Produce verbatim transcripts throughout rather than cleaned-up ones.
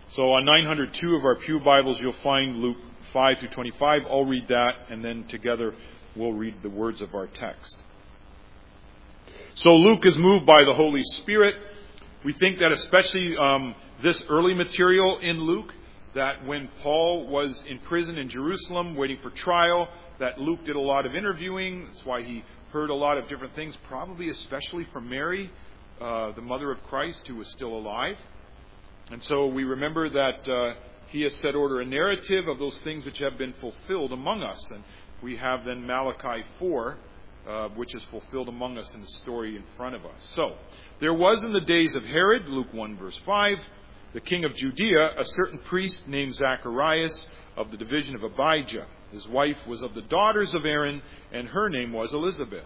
So on nine hundred two of our Pew Bibles, you'll find Luke five through twenty-five. I'll read that, and then together we'll read the words of our text. So Luke is moved by the Holy Spirit. We think that especially um, this early material in Luke, that when Paul was in prison in Jerusalem waiting for trial, that Luke did a lot of interviewing. That's why he heard a lot of different things, probably especially from Mary, uh, the mother of Christ, who was still alive. And so we remember that uh, he has set order a narrative of those things which have been fulfilled among us. And we have then Malachi four, uh, which is fulfilled among us in the story in front of us. So, there was in the days of Herod, Luke one verse five, the king of Judea, a certain priest named Zacharias of the division of Abijah. His wife was of the daughters of Aaron, and her name was Elizabeth.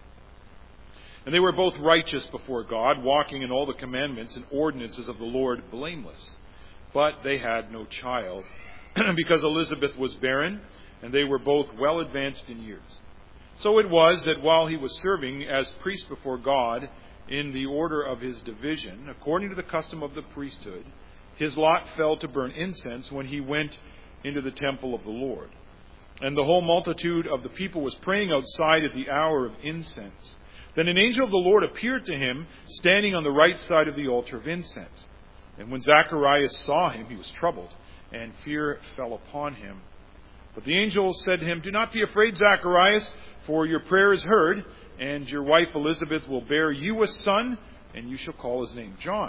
And they were both righteous before God, walking in all the commandments and ordinances of the Lord blameless. But they had no child, because Elizabeth was barren, and they were both well advanced in years. So it was that while he was serving as priest before God in the order of his division, according to the custom of the priesthood, his lot fell to burn incense when he went into the temple of the Lord. And the whole multitude of the people was praying outside at the hour of incense. Then an angel of the Lord appeared to him, standing on the right side of the altar of incense. And when Zacharias saw him, he was troubled, and fear fell upon him. But the angel said to him, "Do not be afraid, Zacharias, for your prayer is heard, and your wife Elizabeth will bear you a son, and you shall call his name John.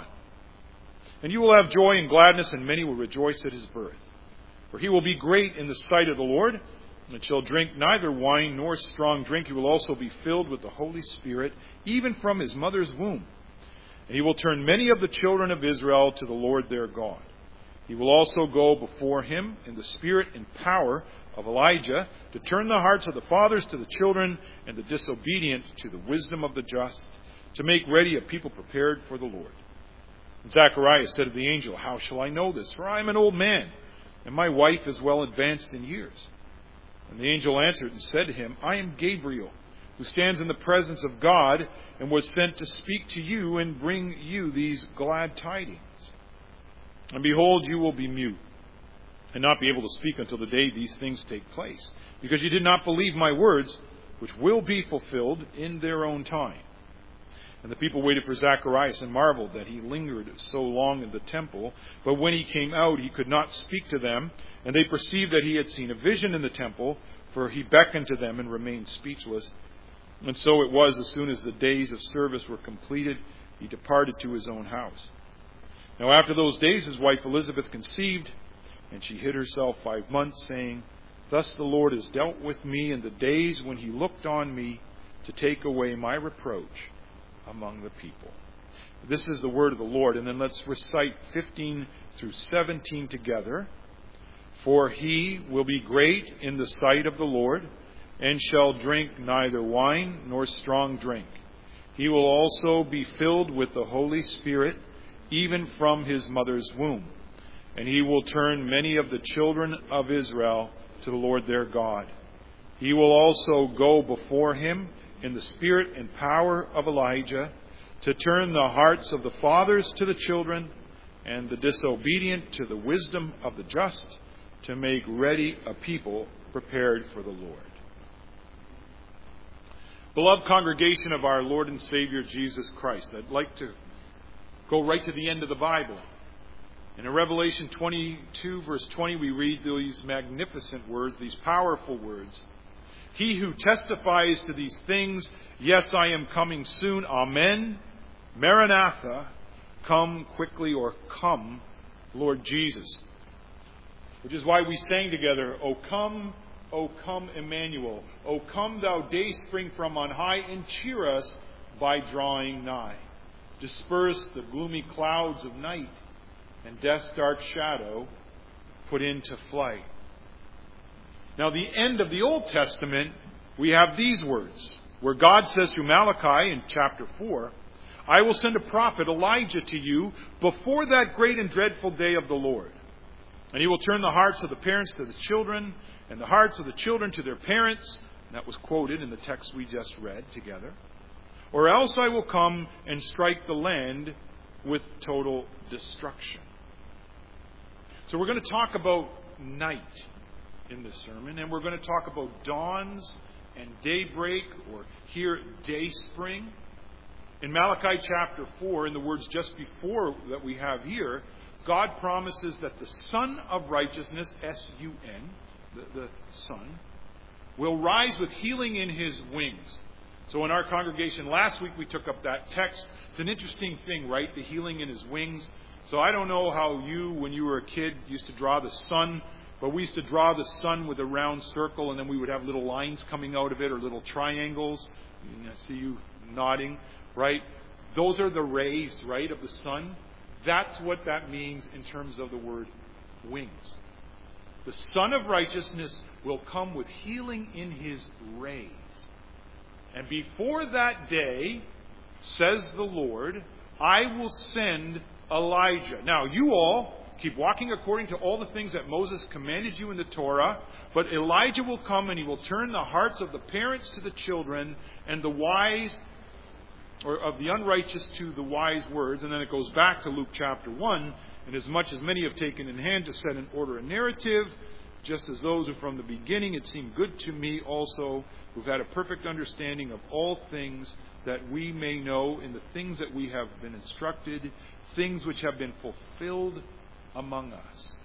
And you will have joy and gladness, and many will rejoice at his birth. For he will be great in the sight of the Lord, and shall drink neither wine nor strong drink. He will also be filled with the Holy Spirit, even from his mother's womb. And he will turn many of the children of Israel to the Lord their God. He will also go before him in the spirit and power of Elijah, to turn the hearts of the fathers to the children, and the disobedient to the wisdom of the just, to make ready a people prepared for the Lord." And Zacharias said to the angel, "How shall I know this? For I am an old man, and my wife is well advanced in years." And the angel answered and said to him, "I am Gabriel, who stands in the presence of God, and was sent to speak to you and bring you these glad tidings. And behold, you will be mute, and not be able to speak until the day these things take place, because you did not believe my words, which will be fulfilled in their own time." And the people waited for Zacharias and marveled that he lingered so long in the temple. But when he came out, he could not speak to them, and they perceived that he had seen a vision in the temple, for he beckoned to them and remained speechless. And so it was, as soon as the days of service were completed, he departed to his own house. Now after those days his wife Elizabeth conceived, and she hid herself five months, saying, "Thus the Lord has dealt with me in the days when he looked on me to take away my reproach among the people." This is the word of the Lord. And then let's recite fifteen through seventeen together. "For he will be great in the sight of the Lord, and shall drink neither wine nor strong drink. He will also be filled with the Holy Spirit, even from his mother's womb. And he will turn many of the children of Israel to the Lord their God. He will also go before him in the spirit and power of Elijah, to turn the hearts of the fathers to the children, and the disobedient to the wisdom of the just, to make ready a people prepared for the Lord." Beloved congregation of our Lord and Savior Jesus Christ, I'd like to go right to the end of the Bible. And in Revelation twenty-two, verse twenty, we read these magnificent words, these powerful words. "He who testifies to these things, yes, I am coming soon. Amen. Maranatha, come quickly," or "Come, Lord Jesus." Which is why we sang together, "O come, O come, Emmanuel. O come, thou day spring from on high, and cheer us by drawing nigh. Disperse the gloomy clouds of night, and death's dark shadow put into flight." Now, the end of the Old Testament, we have these words, where God says through Malachi in chapter four, "I will send a prophet, Elijah, to you before that great and dreadful day of the Lord. And he will turn the hearts of the parents to the children, and the hearts of the children to their parents." And that was quoted in the text we just read together. "Or else I will come and strike the land with total destruction." So we're going to talk about night in this sermon, and we're going to talk about dawns and daybreak, or here, day spring. In Malachi chapter four, in the words just before that we have here, God promises that the Sun of Righteousness, S U N, the, the Sun, will rise with healing in his wings. So in our congregation last week we took up that text. It's an interesting thing, right? The healing in his wings. So I don't know how you, when you were a kid, used to draw the sun, but we used to draw the sun with a round circle, and then we would have little lines coming out of it, or little triangles. I see you nodding, right? Those are the rays, right, of the sun. That's what that means in terms of the word wings. The Son of Righteousness will come with healing in his rays. And before that day, says the Lord, I will send Elijah. Now, you all keep walking according to all the things that Moses commanded you in the Torah, but Elijah will come and he will turn the hearts of the parents to the children and the wise, or of the unrighteous to the wise words. And then it goes back to Luke chapter one. And as much as many have taken in hand to set in order a narrative, just as those who from the beginning it seemed good to me also, who've had a perfect understanding of all things, that we may know in the things that we have been instructed, things which have been fulfilled among us.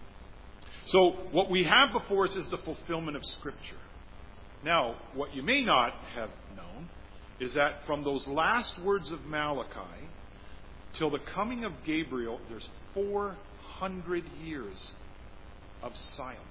So what we have before us is the fulfillment of Scripture. Now, what you may not have known is that from those last words of Malachi till the coming of Gabriel, there's four hundred years of silence.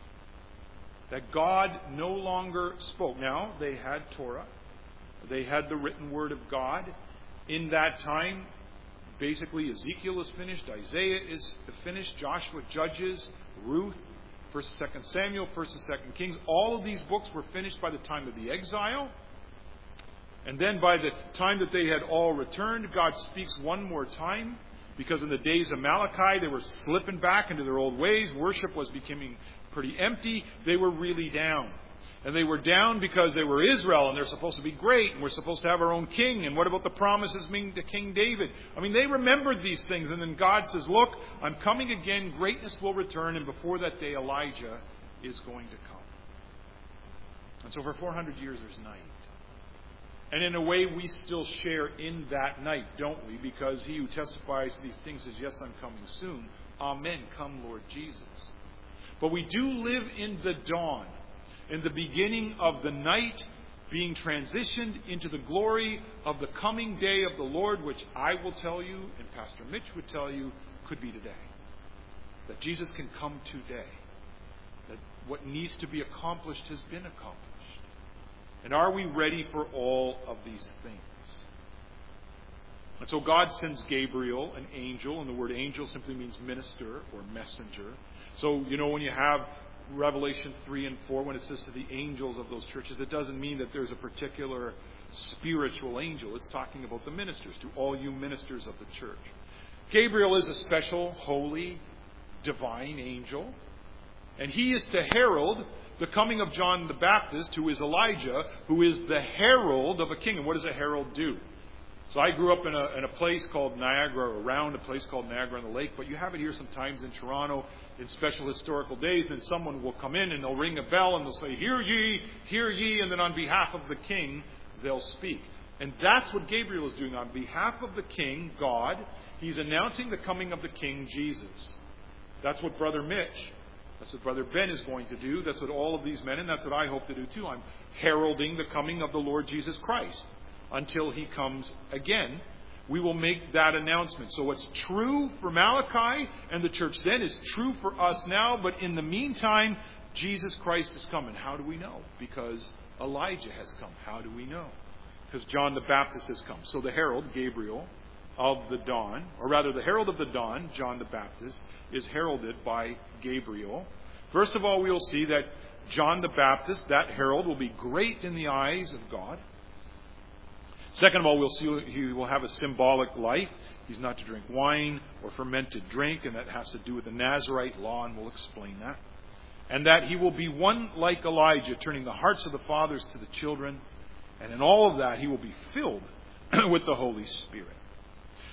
That God no longer spoke. Now, they had Torah. They had the written word of God. In that time, basically Ezekiel is finished, Isaiah is finished, Joshua, Judges, Ruth, First and Second Samuel, First and Second Kings. All of these books were finished by the time of the exile. And then by the time that they had all returned, God speaks one more time. Because in the days of Malachi, they were slipping back into their old ways. Worship was becoming pretty empty. They were really down. And they were down because they were Israel, and they're supposed to be great, and we're supposed to have our own king. And what about the promises being to King David? I mean, they remembered these things. And then God says, look, I'm coming again. Greatness will return. And before that day, Elijah is going to come. And so for four hundred years, there's night. And in a way, we still share in that night, don't we? Because he who testifies to these things says, yes, I'm coming soon. Amen. Come, Lord Jesus. But we do live in the dawn, in the beginning of the night, being transitioned into the glory of the coming day of the Lord, which I will tell you, and Pastor Mitch would tell you, could be today. That Jesus can come today. That what needs to be accomplished has been accomplished. And are we ready for all of these things? And so God sends Gabriel, an angel, and the word angel simply means minister or messenger. So, you know, when you have Revelation three and four, when it says to the angels of those churches, it doesn't mean that there's a particular spiritual angel. It's talking about the ministers, to all you ministers of the church. Gabriel is a special, holy, divine angel. And he is to herald the coming of John the Baptist, who is Elijah, who is the herald of a king. And what does a herald do? So I grew up in a, in a place called Niagara, or around a place called Niagara on the Lake, but you have it here sometimes in Toronto in special historical days. Then someone will come in and they'll ring a bell and they'll say, hear ye, hear ye, and then on behalf of the king, they'll speak. And that's what Gabriel is doing. On behalf of the king, God, he's announcing the coming of the king, Jesus. That's what Brother Mitch, that's what Brother Ben is going to do. That's what all of these men, and that's what I hope to do too. I'm heralding the coming of the Lord Jesus Christ. Until he comes again, we will make that announcement. So what's true for Malachi and the church then is true for us now. But in the meantime, Jesus Christ is coming. How do we know? Because Elijah has come. How do we know? Because John the Baptist has come. So the herald, Gabriel, of the dawn, or rather the herald of the dawn, John the Baptist, is heralded by Gabriel. First of all, we will see that John the Baptist, that herald, will be great in the eyes of God. Second of all, we'll see he will have a symbolic life. He's not to drink wine or fermented drink, and that has to do with the Nazirite law, and we'll explain that. And that he will be one like Elijah, turning the hearts of the fathers to the children. And in all of that, he will be filled with the Holy Spirit.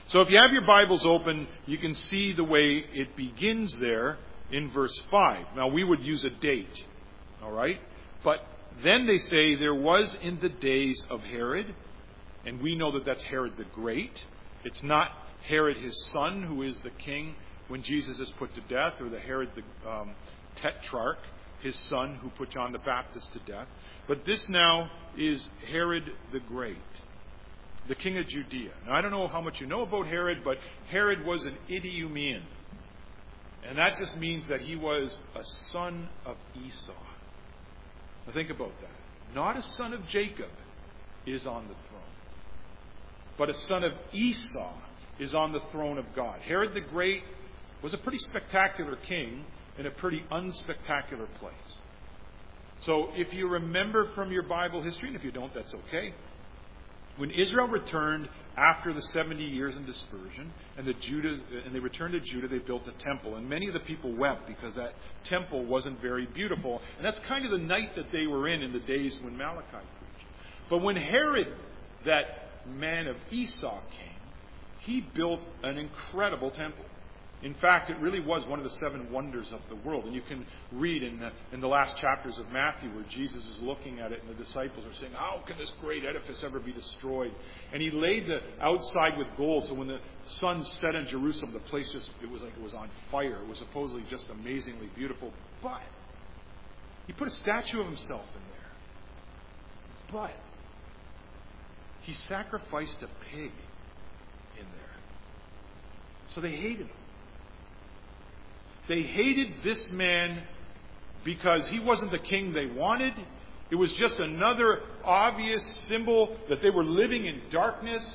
So if you have your Bibles open, you can see the way it begins there in verse five. Now we would use a date, all right? But then they say there was in the days of Herod, and we know that that's Herod the Great. It's not Herod his son, who is the king when Jesus is put to death, or the Herod the um, Tetrarch, his son, who put John the Baptist to death. But this now is Herod the Great, the king of Judea. Now, I don't know how much you know about Herod, but Herod was an Idumean. And that just means that he was a son of Esau. Now, think about that. Not a son of Jacob is on the throne, but a son of Esau is on the throne of God. Herod the Great was a pretty spectacular king in a pretty unspectacular place. So, if you remember from your Bible history, and if you don't, that's okay. When Israel returned after the seventy years in dispersion, and the Judah, and they returned to Judah, they built a temple. And many of the people wept because that temple wasn't very beautiful. And that's kind of the night that they were in in the days when Malachi preached. But when Herod, that man of Esau, came, he built an incredible temple. In fact, it really was one of the seven wonders of the world. And you can read in the, in the last chapters of Matthew where Jesus is looking at it and the disciples are saying, how can this great edifice ever be destroyed? And he laid the outside with gold. So when the sun set in Jerusalem, the place just, it was like it was on fire. It was supposedly just amazingly beautiful. But he put a statue of himself in there. But he sacrificed a pig in there. So they hated him. They hated this man because he wasn't the king they wanted. It was just another obvious symbol that they were living in darkness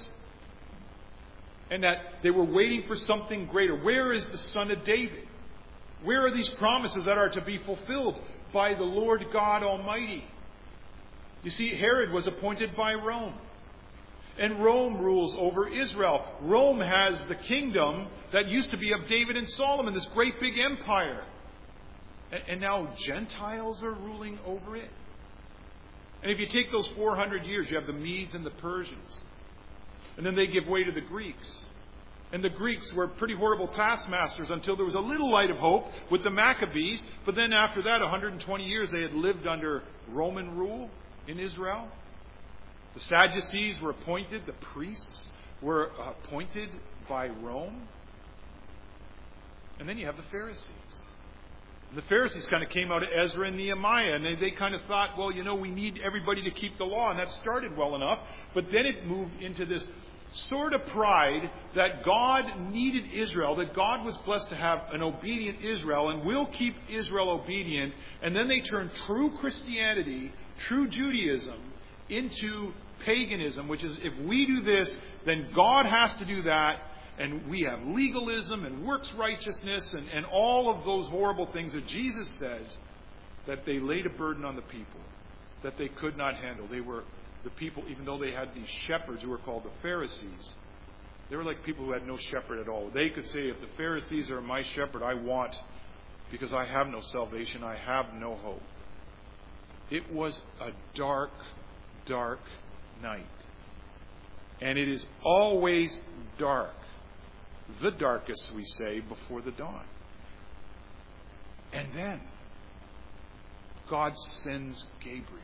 and that they were waiting for something greater. Where is the Son of David? Where are these promises that are to be fulfilled by the Lord God Almighty? You see, Herod was appointed by Rome. And Rome rules over Israel. Rome has the kingdom that used to be of David and Solomon, this great big empire. And, and now Gentiles are ruling over it. And if you take those four hundred years, you have the Medes and the Persians. And then they give way to the Greeks. And the Greeks were pretty horrible taskmasters until there was a little light of hope with the Maccabees. But then after that, one hundred twenty years, they had lived under Roman rule in Israel. The Sadducees were appointed, the priests were appointed by Rome. And then you have the Pharisees. And the Pharisees kind of came out of Ezra and Nehemiah, and they, they kind of thought, well, you know, we need everybody to keep the law, and that started well enough. But then it moved into this sort of pride that God needed Israel, that God was blessed to have an obedient Israel, and will keep Israel obedient. And then they turned true Christianity, true Judaism, into paganism, which is if we do this, then God has to do that, and we have legalism and works righteousness and, and all of those horrible things that Jesus says that they laid a burden on the people that they could not handle. They were the people, even though they had these shepherds who were called the Pharisees, they were like people who had no shepherd at all. They could say, if the Pharisees are my shepherd, I want, because I have no salvation, I have no hope. It was a dark dark night. And it is always dark, the darkest, we say, before the dawn. And then God sends Gabriel,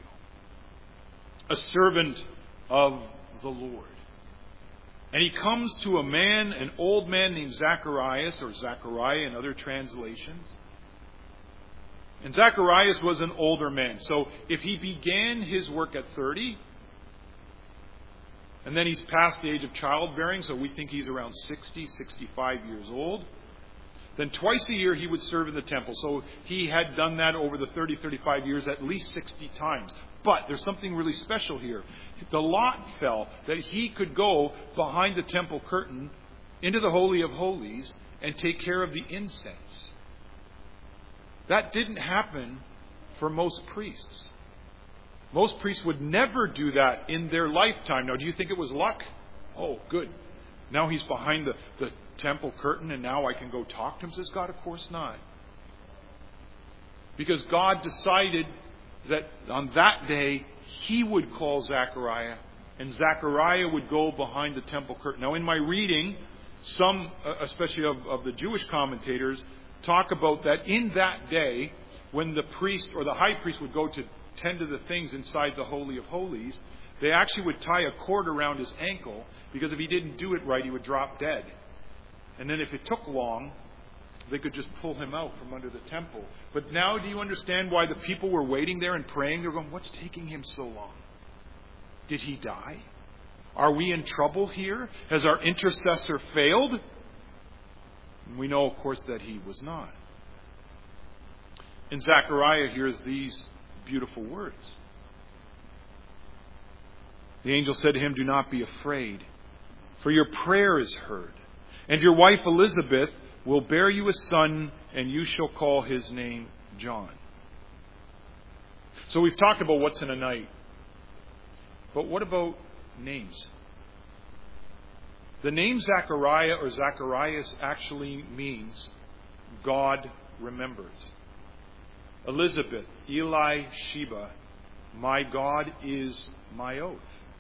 a servant of the Lord. And he comes to a man, an old man named Zacharias, or Zechariah in other translations. And Zacharias was an older man. So if he began his work at thirty, and then he's past the age of childbearing, so we think he's around sixty, sixty-five years old, then twice a year he would serve in the temple. So he had done that over the thirty, thirty-five years at least sixty times. But there's something really special here. The lot fell that he could go behind the temple curtain into the Holy of Holies and take care of the incense. That didn't happen for most priests. Most priests would never do that in their lifetime. Now, do you think it was luck? Oh, good. Now he's behind the, the temple curtain and now I can go talk to him, says God. Of course not. Because God decided that on that day he would call Zechariah, and Zechariah would go behind the temple curtain. Now, in my reading, Some, uh, especially of, of the Jewish commentators, talk about that in that day, when the priest or the high priest would go to tend to the things inside the Holy of Holies, they actually would tie a cord around his ankle, because if he didn't do it right, he would drop dead. And then if it took long, they could just pull him out from under the temple. But now do you understand why the people were waiting there and praying? They're going, what's taking him so long? Did he die? Are we in trouble here? Has our intercessor failed? And we know, of course, that he was not. And Zechariah hears these beautiful words. The angel said to him, do not be afraid, for your prayer is heard. And your wife Elizabeth will bear you a son, and you shall call his name John. So we've talked about what's in a night. But what about names? The name Zechariah or Zacharias actually means God remembers. Elizabeth, Eli, Sheba, my God is my oath.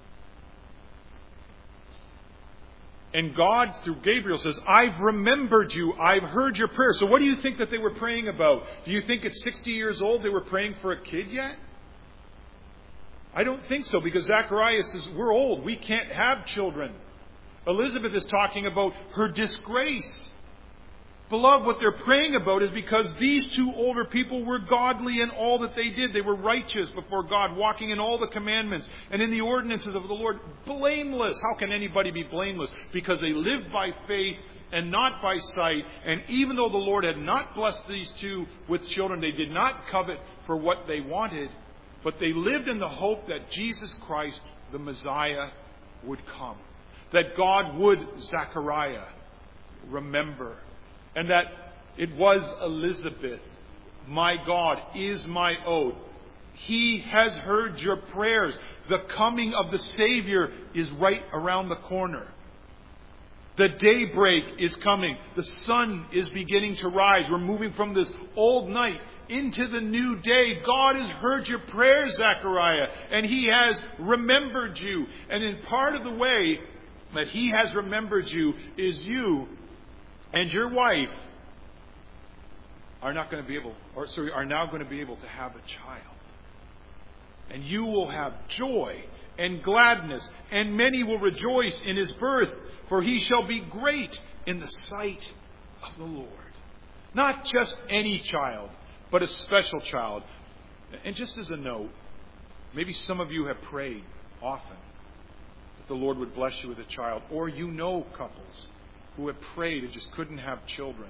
And God, through Gabriel, says, I've remembered you. I've heard your prayer. So what do you think that they were praying about? Do you think at sixty years old they were praying for a kid yet? I don't think so, because Zechariah says, we're old. We can't have children. Elizabeth is talking about her disgrace. Beloved, what they're praying about is because these two older people were godly in all that they did. They were righteous before God, walking in all the commandments and in the ordinances of the Lord. Blameless. How can anybody be blameless? Because they lived by faith and not by sight. And even though the Lord had not blessed these two with children, they did not covet for what they wanted. But they lived in the hope that Jesus Christ, the Messiah, would come. That God would, Zechariah, remember. And that it was Elizabeth. My God is my oath. He has heard your prayers. The coming of the Savior is right around the corner. The daybreak is coming. The sun is beginning to rise. We're moving from this old night into the new day. God has heard your prayers, Zechariah, and He has remembered you. And in part of the way that He has remembered you is you and your wife are not going to be able, or sorry, are now going to be able to have a child. And you will have joy and gladness, and many will rejoice in his birth, for he shall be great in the sight of the Lord. Not just any child, but a special child. And just as a note, maybe some of you have prayed often that the Lord would bless you with a child, or you know couples who have prayed and just couldn't have children.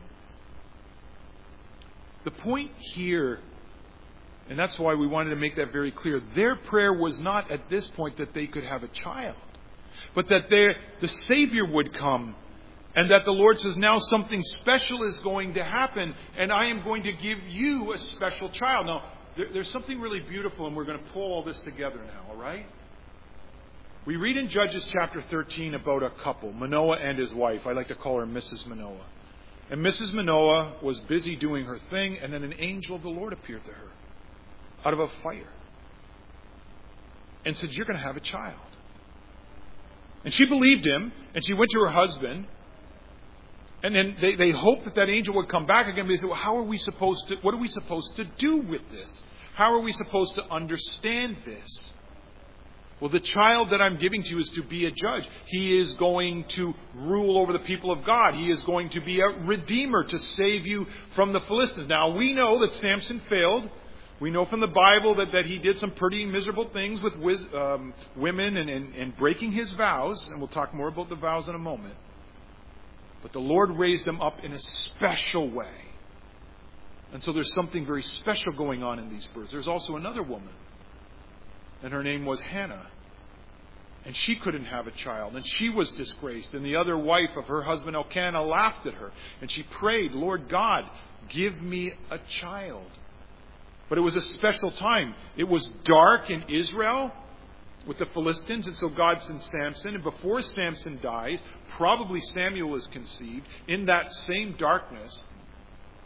The point here, and that's why we wanted to make that very clear, their prayer was not at this point that they could have a child, but that the Savior would come, and that the Lord says, now something special is going to happen, and I am going to give you a special child. Now, there, there's something really beautiful, and we're going to pull all this together now, all right? We read in Judges chapter thirteen about a couple, Manoah and his wife. I like to call her Missus Manoah. And Missus Manoah was busy doing her thing, and then an angel of the Lord appeared to her out of a fire and said, you're going to have a child. And she believed him, and she went to her husband, and then they, they hoped that that angel would come back again. But they said, well, how are we supposed to, what are we supposed to do with this? How are we supposed to understand this? Well, the child that I'm giving to you is to be a judge. He is going to rule over the people of God. He is going to be a redeemer to save you from the Philistines. Now, we know that Samson failed. We know from the Bible that, that he did some pretty miserable things with wiz, um, women and, and, and breaking his vows. And we'll talk more about the vows in a moment. But the Lord raised him up in a special way. And so there's something very special going on in these births. There's also another woman. And her name was Hannah. And she couldn't have a child. And she was disgraced. And the other wife of her husband Elkanah laughed at her. And she prayed, Lord God, give me a child. But it was a special time. It was dark in Israel with the Philistines. And so God sent Samson. And before Samson dies, probably Samuel is conceived. In that same darkness,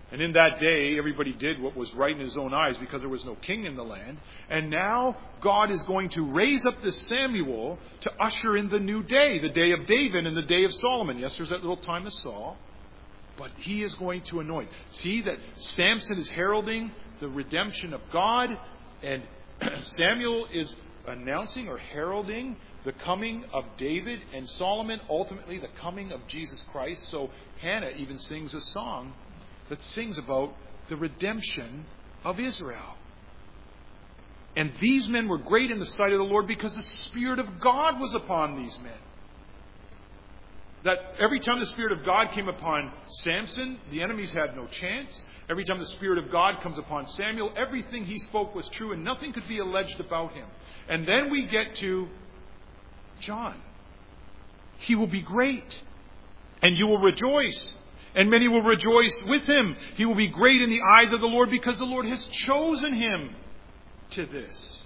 And in that day, everybody did what was right in his own eyes because there was no king in the land. And now God is going to raise up this Samuel to usher in the new day, the day of David and the day of Solomon. Yes, there's that little time of Saul, but he is going to anoint. See that Samson is heralding the redemption of God, and Samuel is announcing or heralding the coming of David and Solomon, ultimately the coming of Jesus Christ. So Hannah even sings a song that sings about the redemption of Israel. And these men were great in the sight of the Lord because the Spirit of God was upon these men. That every time the Spirit of God came upon Samson, the enemies had no chance. Every time the Spirit of God comes upon Samuel, everything he spoke was true and nothing could be alleged about him. And then we get to John. He will be great, and you will rejoice. And many will rejoice with him. He will be great in the eyes of the Lord because the Lord has chosen him to this.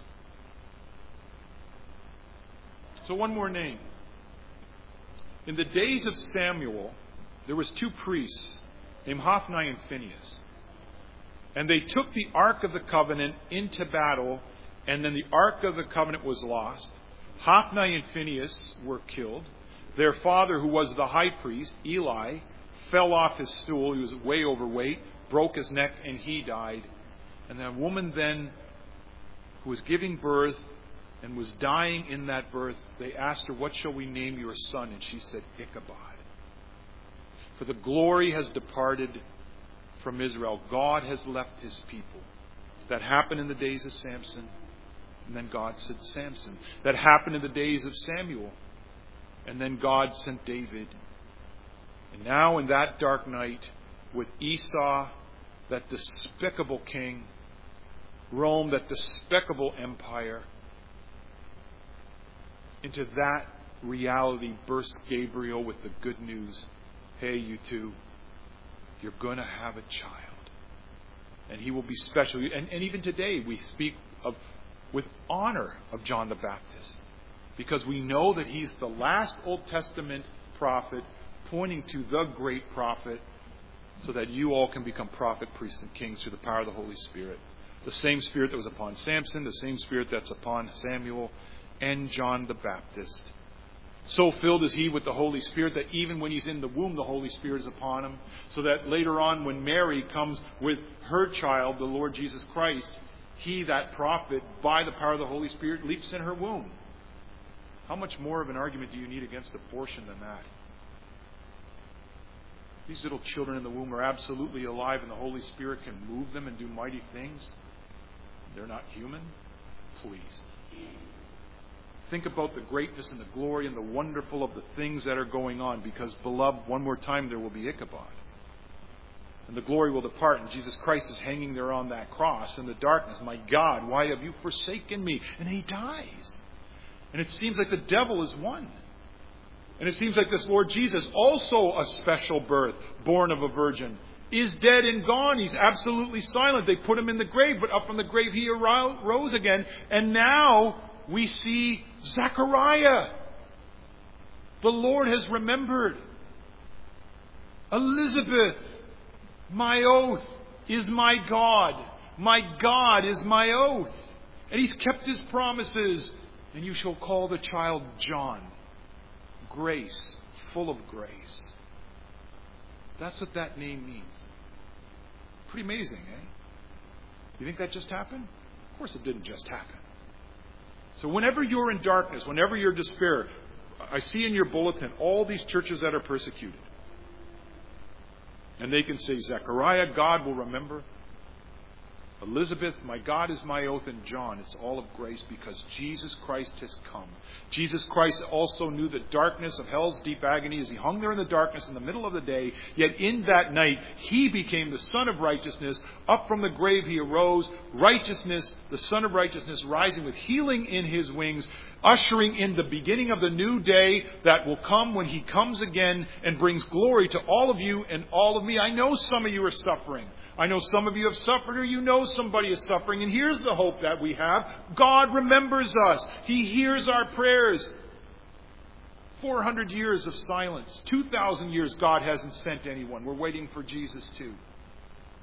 So one more name. In the days of Samuel, there was two priests named Hophni and Phinehas. And they took the Ark of the Covenant into battle, and then the Ark of the Covenant was lost. Hophni and Phinehas were killed. Their father, who was the high priest, Eli, fell off his stool. He was way overweight, broke his neck, and he died. And the woman then, who was giving birth and was dying in that birth, they asked her, "What shall we name your son?" And she said, "Ichabod." For the glory has departed from Israel. God has left his people. That happened in the days of Samson. And then God sent Samson. That happened in the days of Samuel. And then God sent David. And now in that dark night, with Esau, that despicable king, Rome, that despicable empire, into that reality bursts Gabriel with the good news. Hey, you two, you're going to have a child. And he will be special. And, and even today we speak of with honor of John the Baptist, because we know that he's the last Old Testament prophet pointing to the great prophet, so that you all can become prophet, priests, and kings through the power of the Holy Spirit. The same Spirit that was upon Samson, the same Spirit that's upon Samuel and John the Baptist. So filled is he with the Holy Spirit that even when he's in the womb, the Holy Spirit is upon him. So that later on, when Mary comes with her child, the Lord Jesus Christ, he, that prophet, by the power of the Holy Spirit, leaps in her womb. How much more of an argument do you need against abortion than that? These little children in the womb are absolutely alive, and the Holy Spirit can move them and do mighty things. They're not human? Please. Think about the greatness and the glory and the wonderful of the things that are going on, because, beloved, one more time there will be Ichabod. And the glory will depart, and Jesus Christ is hanging there on that cross in the darkness. My God, why have you forsaken me? And he dies. And it seems like the devil is won. And it seems like this Lord Jesus, also a special birth, born of a virgin, is dead and gone. He's absolutely silent. They put him in the grave, but up from the grave he arose again. And now we see Zechariah. The Lord has remembered. Elizabeth, my oath is my God. My God is my oath. And he's kept his promises. And you shall call the child John. Grace, full of grace. That's what that name means. Pretty amazing, eh? You think that just happened? Of course it didn't just happen. So whenever you're in darkness, whenever you're in despair, I see in your bulletin all these churches that are persecuted. And they can say, Zechariah, God will remember. Elizabeth, my God is my oath, and John, it's all of grace because Jesus Christ has come. Jesus Christ also knew the darkness of hell's deep agony as he hung there in the darkness in the middle of the day. Yet in that night, he became the Son of Righteousness. Up from the grave he arose. Righteousness, the Son of Righteousness, rising with healing in his wings, ushering in the beginning of the new day that will come when he comes again and brings glory to all of you and all of me. I know some of you are suffering. I know some of you have suffered, or you know somebody is suffering. And here's the hope that we have. God remembers us. He hears our prayers. four hundred years of silence. two thousand years God hasn't sent anyone. We're waiting for Jesus too.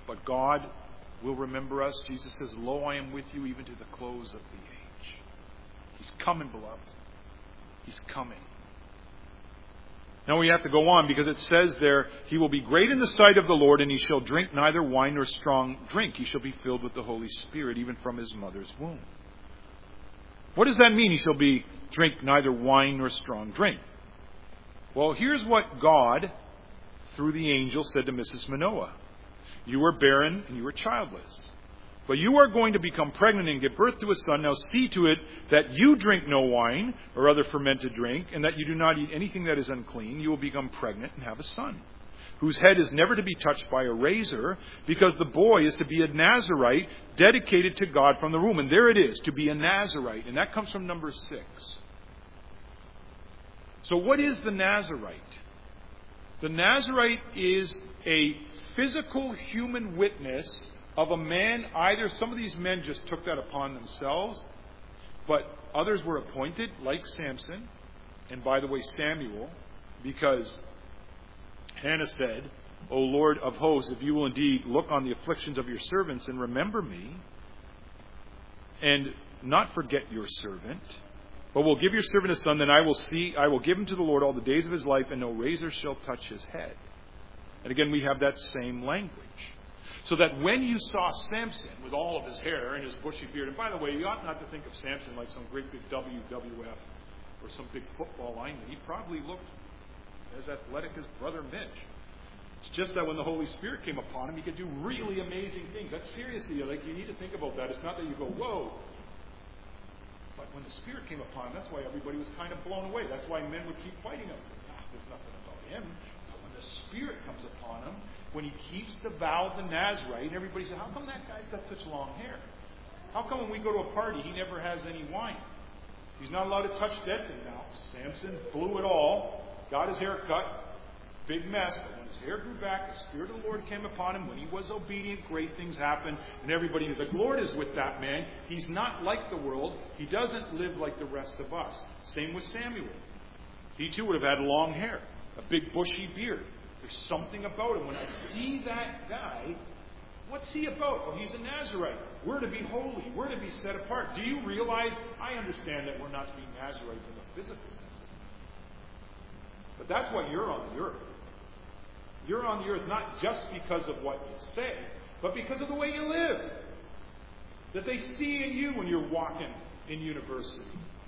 But God will remember us. Jesus says, "Lo, I am with you even to the close of the age." He's coming, beloved. He's coming. Now we have to go on because it says there, "He will be great in the sight of the Lord, and he shall drink neither wine nor strong drink. He shall be filled with the Holy Spirit, even from his mother's womb." What does that mean? He shall be drink neither wine nor strong drink. Well, here's what God, through the angel, said to Missus Manoah. "You are barren and you are childless. But you are going to become pregnant and give birth to a son. Now see to it that you drink no wine or other fermented drink, and that you do not eat anything that is unclean. You will become pregnant and have a son, whose head is never to be touched by a razor, because the boy is to be a Nazirite, dedicated to God from the womb." And there it is, to be a Nazirite. And that comes from number six. So what is the Nazirite? The Nazirite is a physical human witness of a man. Either some of these men just took that upon themselves, but others were appointed, like Samson, and by the way, Samuel, because Hannah said, "O Lord of hosts, if you will indeed look on the afflictions of your servants and remember me, and not forget your servant, but will give your servant a son, then I will see, I will give him to the Lord all the days of his life, and no razor shall touch his head." And again, we have that same language. So that when you saw Samson with all of his hair and his bushy beard, and by the way, you ought not to think of Samson like some great big W W F or some big football lineman. He probably looked as athletic as Brother Mitch. It's just that when the Holy Spirit came upon him, he could do really amazing things. That's seriously, like, you need to think about that. It's not that you go, "Whoa." But when the Spirit came upon him, that's why everybody was kind of blown away. That's why men would keep fighting him. Saying, ah, there's nothing about him. But when the Spirit comes upon him, when he keeps the vow of the Nazirite, and everybody says, "How come that guy's got such long hair? How come when we go to a party, he never has any wine? He's not allowed to touch that thing." Now, Samson blew it all, got his hair cut, big mess. But when his hair grew back, the Spirit of the Lord came upon him. When he was obedient, great things happened. And everybody knew the Lord is with that man. He's not like the world. He doesn't live like the rest of us. Same with Samuel. He too would have had long hair, a big bushy beard. There's something about him. When I see that guy, what's he about? Well, he's a Nazirite. We're to be holy. We're to be set apart. Do you realize? I understand that we're not to be Nazirites in the physical sense. But that's why you're on the earth. You're on the earth not just because of what you say, but because of the way you live. That they see in you when you're walking in university.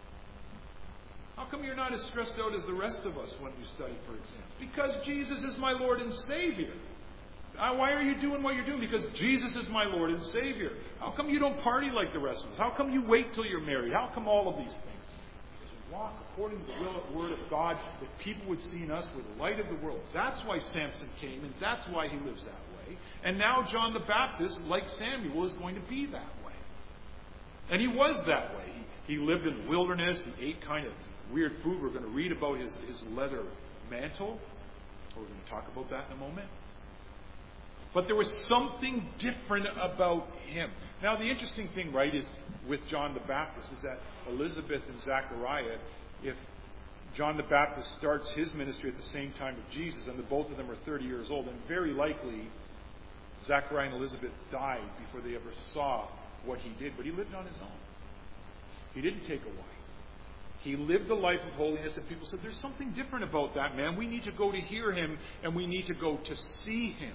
How come you're not as stressed out as the rest of us when you study for exams? Because Jesus is my Lord and Savior. Uh, why are you doing what you're doing? Because Jesus is my Lord and Savior. How come you don't party like the rest of us? How come you wait till you're married? How come all of these things? Because we walk according to the will and word of God, that people would see in us with the light of the world. That's why Samson came, and that's why he lives that way. And now John the Baptist, like Samuel, is going to be that way. And he was that way. He, he lived in the wilderness. He ate kind of weird food. We're going to read about his, his leather mantle. We're going to talk about that in a moment. But there was something different about him. Now, the interesting thing, right, is with John the Baptist is that Elizabeth and Zechariah, if John the Baptist starts his ministry at the same time of Jesus, and the both of them are thirty years old, then very likely Zechariah and Elizabeth died before they ever saw what he did. But he lived on his own. He didn't take a wife. He lived a life of holiness, and people said, there's something different about that man. We need to go to hear him, and we need to go to see him.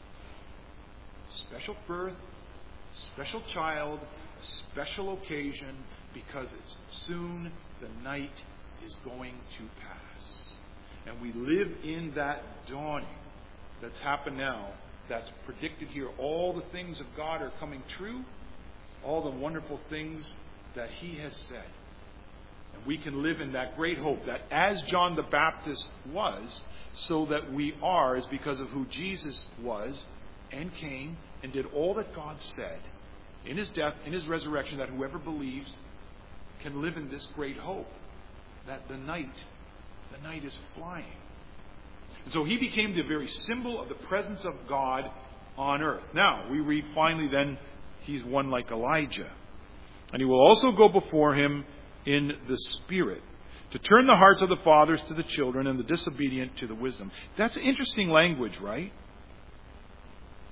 Special birth, special child, special occasion, because it's soon the night is going to pass. And we live in that dawning that's happened now, that's predicted here. All the things of God are coming true, all the wonderful things that he has said. And we can live in that great hope that as John the Baptist was, so that we are, is because of who Jesus was and came and did all that God said in his death, in his resurrection, that whoever believes can live in this great hope. That the night, the night is flying. And so he became the very symbol of the presence of God on earth. Now, we read finally then, he's one like Elijah. And he will also go before him in the Spirit, to turn the hearts of the fathers to the children and the disobedient to the wisdom. That's interesting language, right?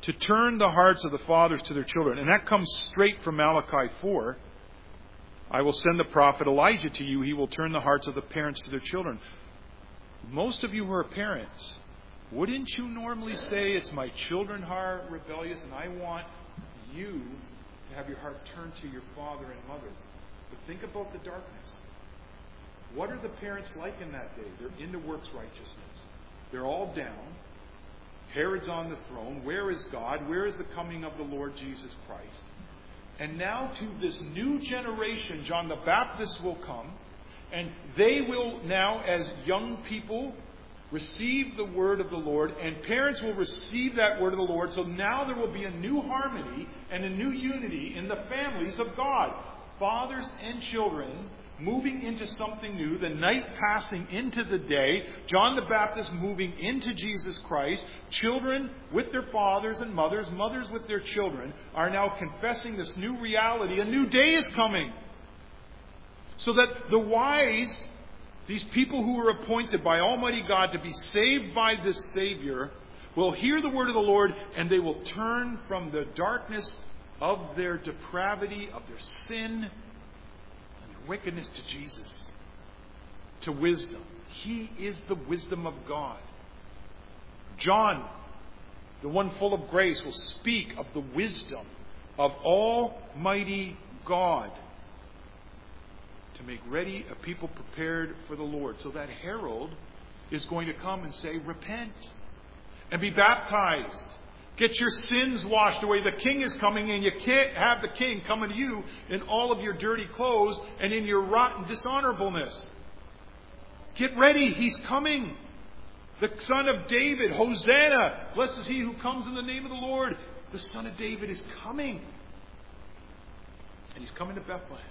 to turn the hearts of the fathers to their children. And that comes straight from Malachi four. I will send the prophet Elijah to you. He will turn the hearts of the parents to their children. Most of you who are parents, wouldn't you normally say, it's my children who are rebellious and I want you to have your heart turned to your father and mother? But think about the darkness. What are the parents like in that day? They're into works righteousness. They're all down. Herod's on the throne. Where is God? Where is the coming of the Lord Jesus Christ? And now to this new generation, John the Baptist will come, and they will now, as young people, receive the word of the Lord, and parents will receive that word of the Lord. So now there will be a new harmony and a new unity in the families of God. Fathers and children moving into something new, the night passing into the day, John the Baptist moving into Jesus Christ, children with their fathers and mothers, mothers with their children, are now confessing this new reality. A new day is coming. So that the wise, these people who are appointed by Almighty God to be saved by this Savior, will hear the word of the Lord, and they will turn from the darkness of their depravity, of their sin, wickedness to Jesus, to wisdom. He is the wisdom of God. John, the one full of grace, will speak of the wisdom of Almighty God to make ready a people prepared for the Lord. So that herald is going to come and say, repent and be baptized. Get your sins washed away. The king is coming, and you can't have the king coming to you in all of your dirty clothes and in your rotten dishonorableness. Get ready. He's coming. The Son of David, Hosanna. Blessed is he who comes in the name of the Lord. The Son of David is coming. And he's coming to Bethlehem.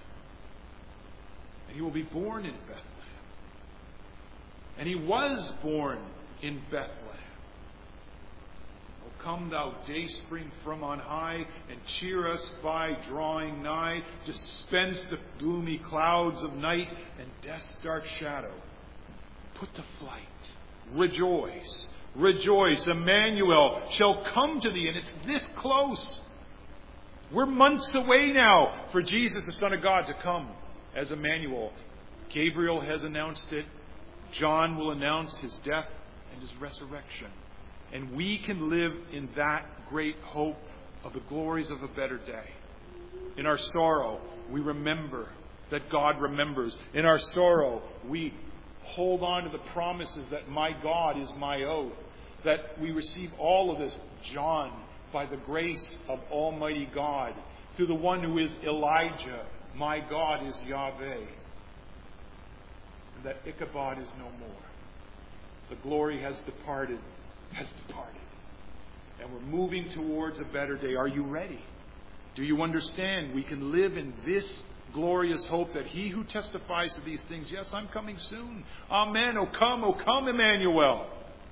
And he will be born in Bethlehem. And he was born in Bethlehem. Come thou day spring from on high, and cheer us by drawing nigh. Dispense the gloomy clouds of night and death's dark shadow. Put to flight. Rejoice. Rejoice. Emmanuel shall come to thee. And it's this close. We're months away now for Jesus, the Son of God, to come as Emmanuel. Gabriel has announced it. John will announce his death and his resurrection. And we can live in that great hope of the glories of a better day. In our sorrow, we remember that God remembers. In our sorrow, we hold on to the promises that my God is my oath. That we receive all of this, John, by the grace of Almighty God. Through the one who is Elijah, my God is Yahweh. And that Ichabod is no more. The glory has departed. has departed. And we're moving towards a better day. Are you ready? Do you understand? We can live in this glorious hope that he who testifies to these things, yes, I'm coming soon. Amen. Oh come, oh come, Emmanuel.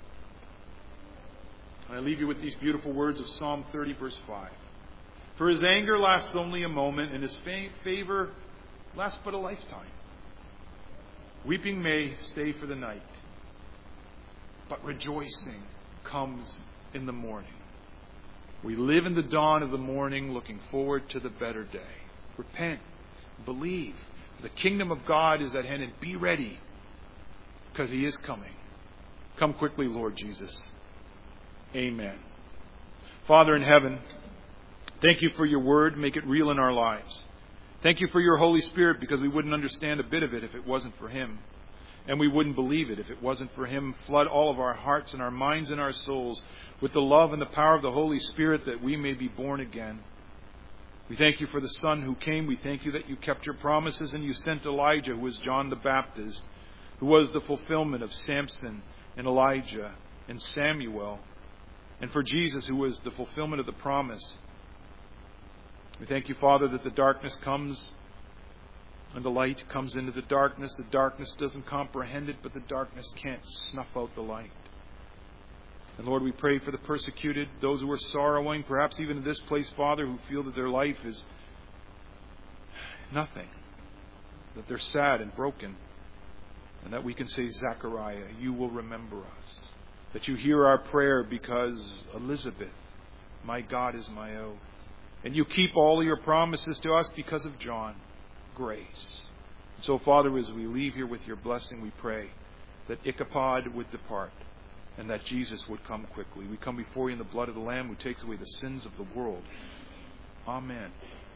And I leave you with these beautiful words of Psalm thirty, verse five. For his anger lasts only a moment, and his favor lasts but a lifetime. Weeping may stay for the night, but rejoicing comes in the morning. We live in the dawn of the morning, looking forward to the better day. Repent, believe. The kingdom of God is at hand, and be ready, because he is coming. Come quickly, Lord Jesus. Amen. Father in heaven, thank you for your word. Make it real in our lives. Thank you for your Holy Spirit, because we wouldn't understand a bit of it if it wasn't for him. And we wouldn't believe it if it wasn't for him. Flood all of our hearts and our minds and our souls with the love and the power of the Holy Spirit, that we may be born again. We thank you for the Son who came. We thank you that you kept your promises, and you sent Elijah, who was John the Baptist, who was the fulfillment of Samson and Elijah and Samuel, and for Jesus, who was the fulfillment of the promise. We thank you, Father, that the darkness comes and the light comes into the darkness. The darkness doesn't comprehend it, but the darkness can't snuff out the light. And Lord, we pray for the persecuted, those who are sorrowing, perhaps even in this place, Father, who feel that their life is nothing, that they're sad and broken, and that we can say, Zechariah, you will remember us. That you hear our prayer because Elizabeth My God is my oath. And you keep all your promises to us because of John. Grace. So, Father, as we leave here with your blessing, we pray that Ichabod would depart and that Jesus would come quickly. We come before you in the blood of the Lamb who takes away the sins of the world. Amen.